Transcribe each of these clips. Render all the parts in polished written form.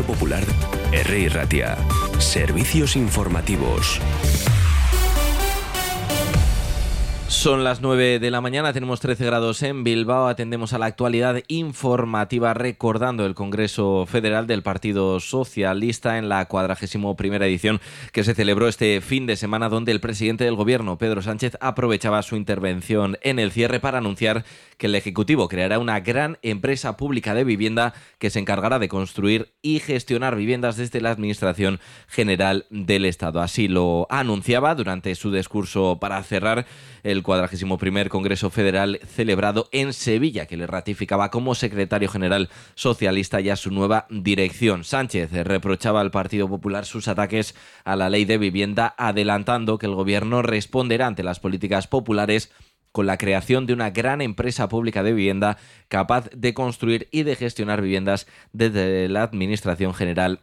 Radio Popular, R. Ratia. Servicios informativos. Son las 9 de la mañana, tenemos 13 grados en Bilbao, atendemos a la actualidad informativa recordando el Congreso Federal del Partido Socialista en la 41ª edición que se celebró este fin de semana, donde el presidente del Gobierno, Pedro Sánchez, aprovechaba su intervención en el cierre para anunciar que el Ejecutivo creará una gran empresa pública de vivienda que se encargará de construir y gestionar viviendas desde la Administración General del Estado. Así lo anunciaba durante su discurso para cerrar el 41º Congreso Federal celebrado en Sevilla, que le ratificaba como secretario general socialista ya su nueva dirección. Sánchez reprochaba al Partido Popular sus ataques a la ley de vivienda, adelantando que el Gobierno responderá ante las políticas populares con la creación de una gran empresa pública de vivienda capaz de construir y de gestionar viviendas desde la Administración General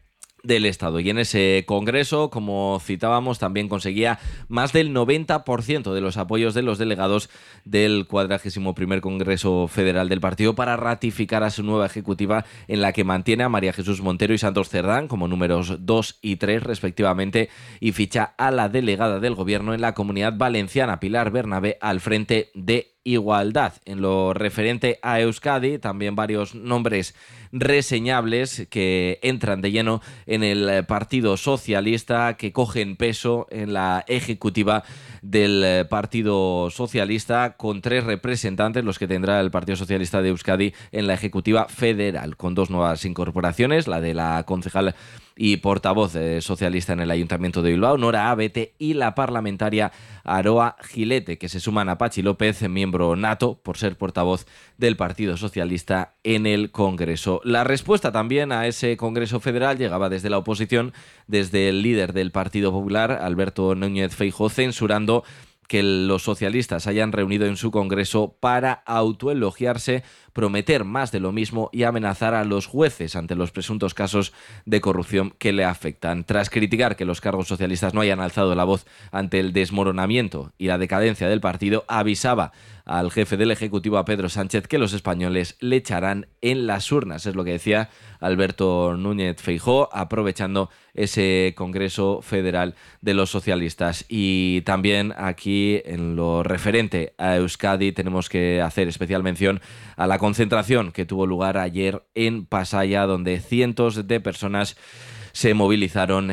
del Estado. Y en ese congreso, como citábamos, también conseguía más del 90% de los apoyos de los delegados del 41º Congreso Federal del Partido para ratificar a su nueva ejecutiva, en la que mantiene a María Jesús Montero y Santos Cerdán como números 2 y 3 respectivamente, y ficha a la delegada del Gobierno en la Comunidad Valenciana, Pilar Bernabé, al frente de Igualdad. En lo referente a Euskadi, también varios nombres reseñables que entran de lleno en el Partido Socialista, que cogen peso en la ejecutiva del Partido Socialista, con 3 representantes, los que tendrá el Partido Socialista de Euskadi en la ejecutiva federal, con 2 nuevas incorporaciones, la de la concejal y portavoz socialista en el Ayuntamiento de Bilbao, Nora Abete, y la parlamentaria Aroa Gilete, que se suman a Patxi López, miembro nato, por ser portavoz del Partido Socialista en el Congreso. La respuesta también a ese Congreso Federal llegaba desde la oposición, desde el líder del Partido Popular, Alberto Núñez Feijóo, censurando que los socialistas hayan reunido en su Congreso para autoelogiarse, prometer más de lo mismo y amenazar a los jueces ante los presuntos casos de corrupción que le afectan. Tras criticar que los cargos socialistas no hayan alzado la voz ante el desmoronamiento y la decadencia del partido, avisaba al jefe del Ejecutivo, a Pedro Sánchez, que los españoles le echarán en las urnas. Es lo que decía Alberto Núñez Feijóo, aprovechando ese Congreso Federal de los Socialistas. Y también aquí, en lo referente a Euskadi, tenemos que hacer especial mención a la concentración que tuvo lugar ayer en Pasaia, donde cientos de personas se movilizaron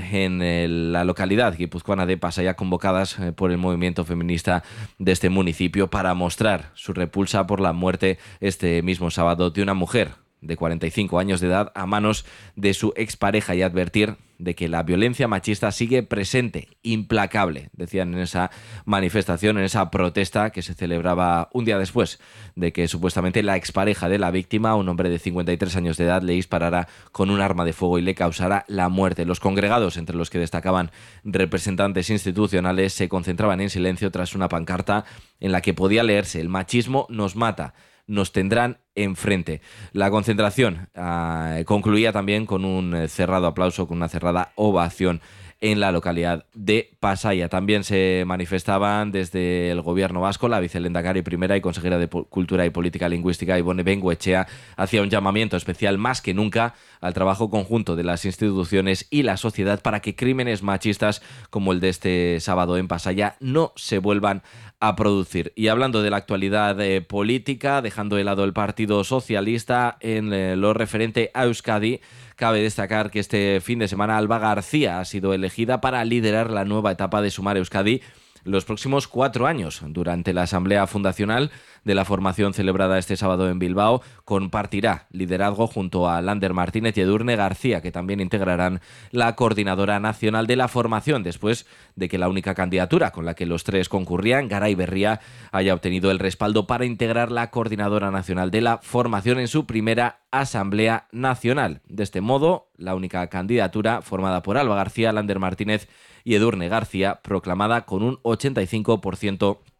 en la localidad guipuzcoana de Pasaia, convocadas por el movimiento feminista de este municipio, para mostrar su repulsa por la muerte este mismo sábado de una mujer de 45 años de edad a manos de su expareja, y advertir de que la violencia machista sigue presente, implacable, decían en esa manifestación, en esa protesta que se celebraba un día después de que supuestamente la expareja de la víctima, un hombre de 53 años de edad, le disparara con un arma de fuego y le causara la muerte. Los congregados, entre los que destacaban representantes institucionales, se concentraban en silencio tras una pancarta en la que podía leerse: "El machismo nos mata, nos tendrán enfrente". La concentración concluía también con un cerrado aplauso, con una cerrada ovación en la localidad de Pasaia. También se manifestaban desde el Gobierno vasco. La vicelehendakari primera y consejera de Cultura y Política Lingüística, Ibone Bengoechea, hacía un llamamiento especial más que nunca al trabajo conjunto de las instituciones y la sociedad para que crímenes machistas como el de este sábado en Pasaia no se vuelvan a producir. Y hablando de la actualidad política, dejando de lado el Partido Socialista, en lo referente a Euskadi, cabe destacar que este fin de semana Alba García ha sido elegida para liderar la nueva etapa de Sumar Euskadi los próximos 4 años. Durante la asamblea fundacional de la formación celebrada este sábado en Bilbao, compartirá liderazgo junto a Lander Martínez y Edurne García, que también integrarán la coordinadora nacional de la formación, después de que la única candidatura con la que los 3 concurrían, Garay Berria, haya obtenido el respaldo para integrar la coordinadora nacional de la formación en su primera asamblea nacional. De este modo, la única candidatura, formada por Alba García, Lander Martínez y Edurne García, proclamada con un 85%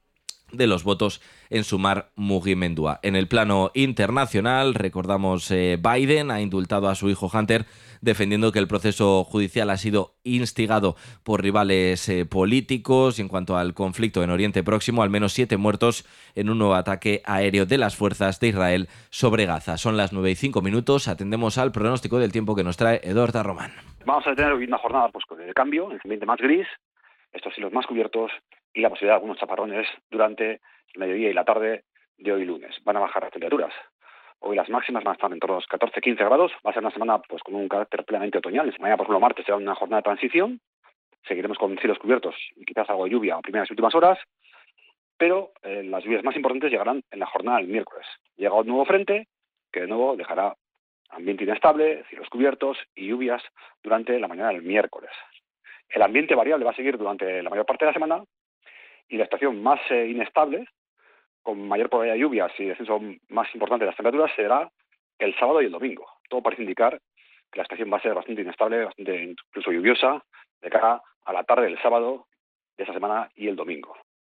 de los votos en sumar mugimendua. En el plano internacional, recordamos, Biden ha indultado a su hijo Hunter, defendiendo que el proceso judicial ha sido instigado por rivales políticos. Y en cuanto al conflicto en Oriente Próximo, al menos 7 muertos en un nuevo ataque aéreo de las fuerzas de Israel sobre Gaza. Son las 9:05. Atendemos al pronóstico del tiempo que nos trae Eduardo Román. Vamos a tener hoy una jornada de cambio, en el ambiente más gris, estos cielos más cubiertos y la posibilidad de algunos chaparrones durante el mediodía y la tarde de hoy lunes. Van a bajar las temperaturas. Hoy las máximas van a estar entre los 14-15 grados. Va a ser una semana con un carácter plenamente otoñal. Mañana, por ejemplo, martes, será una jornada de transición. Seguiremos con cielos cubiertos y quizás algo de lluvia a primeras y últimas horas. Pero las lluvias más importantes llegarán en la jornada del miércoles. Llega un nuevo frente que de nuevo dejará ambiente inestable, cielos cubiertos y lluvias durante la mañana del miércoles. El ambiente variable va a seguir durante la mayor parte de la semana y la estación más inestable, con mayor probabilidad de lluvias y descenso más importante de las temperaturas, será el sábado y el domingo. Todo parece indicar que la estación va a ser bastante inestable, bastante incluso lluviosa, de cara a la tarde del sábado de esa semana y el domingo.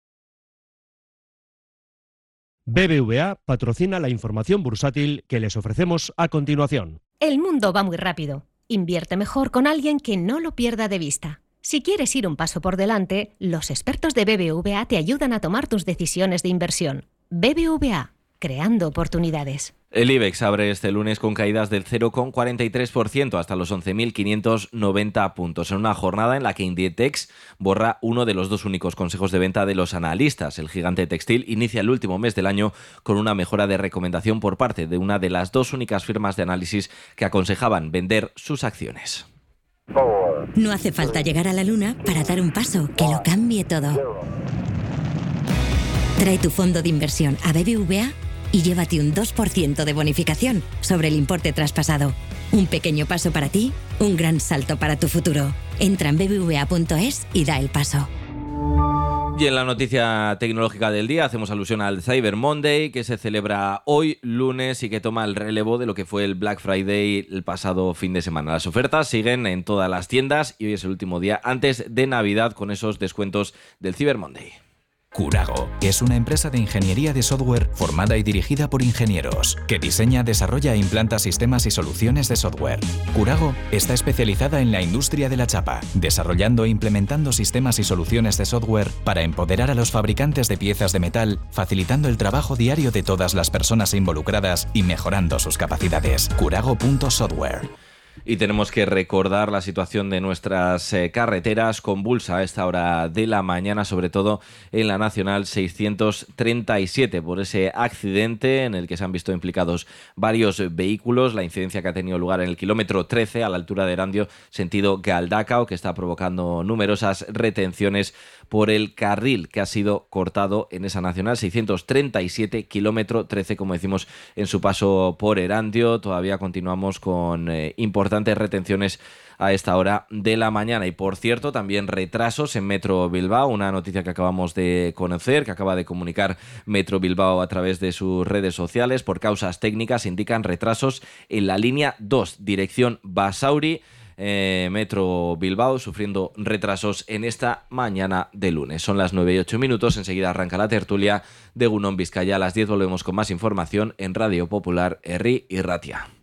BBVA patrocina la información bursátil que les ofrecemos a continuación. El mundo va muy rápido. Invierte mejor con alguien que no lo pierda de vista. Si quieres ir un paso por delante, los expertos de BBVA te ayudan a tomar tus decisiones de inversión. BBVA, creando oportunidades. El IBEX abre este lunes con caídas del 0,43% hasta los 11.590 puntos, en una jornada en la que Inditex borra uno de los 2 únicos consejos de venta de los analistas. El gigante textil inicia el último mes del año con una mejora de recomendación por parte de una de las 2 únicas firmas de análisis que aconsejaban vender sus acciones. No hace falta llegar a la luna para dar un paso que lo cambie todo. Trae tu fondo de inversión a BBVA y llévate un 2% de bonificación sobre el importe traspasado. Un pequeño paso para ti, un gran salto para tu futuro. Entra en bbva.es y da el paso. Y en la noticia tecnológica del día hacemos alusión al Cyber Monday, que se celebra hoy lunes y que toma el relevo de lo que fue el Black Friday el pasado fin de semana. Las ofertas siguen en todas las tiendas y hoy es el último día antes de Navidad con esos descuentos del Cyber Monday. Curago es una empresa de ingeniería de software formada y dirigida por ingenieros que diseña, desarrolla e implanta sistemas y soluciones de software. Curago está especializada en la industria de la chapa, desarrollando e implementando sistemas y soluciones de software para empoderar a los fabricantes de piezas de metal, facilitando el trabajo diario de todas las personas involucradas y mejorando sus capacidades. Curago.software. Y tenemos que recordar la situación de nuestras carreteras, convulsa a esta hora de la mañana, sobre todo en la Nacional 637, por ese accidente en el que se han visto implicados varios vehículos. La incidencia que ha tenido lugar en el kilómetro 13, a la altura de Erandio, sentido Galdacao, que está provocando numerosas retenciones por el carril que ha sido cortado en esa Nacional 637, kilómetro 13, como decimos, en su paso por Erandio. Todavía continuamos con importantes retenciones a esta hora de la mañana. Y por cierto, también retrasos en Metro Bilbao, una noticia que acabamos de conocer, que acaba de comunicar Metro Bilbao a través de sus redes sociales. Por causas técnicas indican retrasos en la línea 2, dirección Basauri. Metro Bilbao sufriendo retrasos en esta mañana de lunes. Son las 9:08. Enseguida arranca la tertulia de Egunon Vizcaya. A las 10 volvemos con más información en Radio Popular, Herri y Ratia.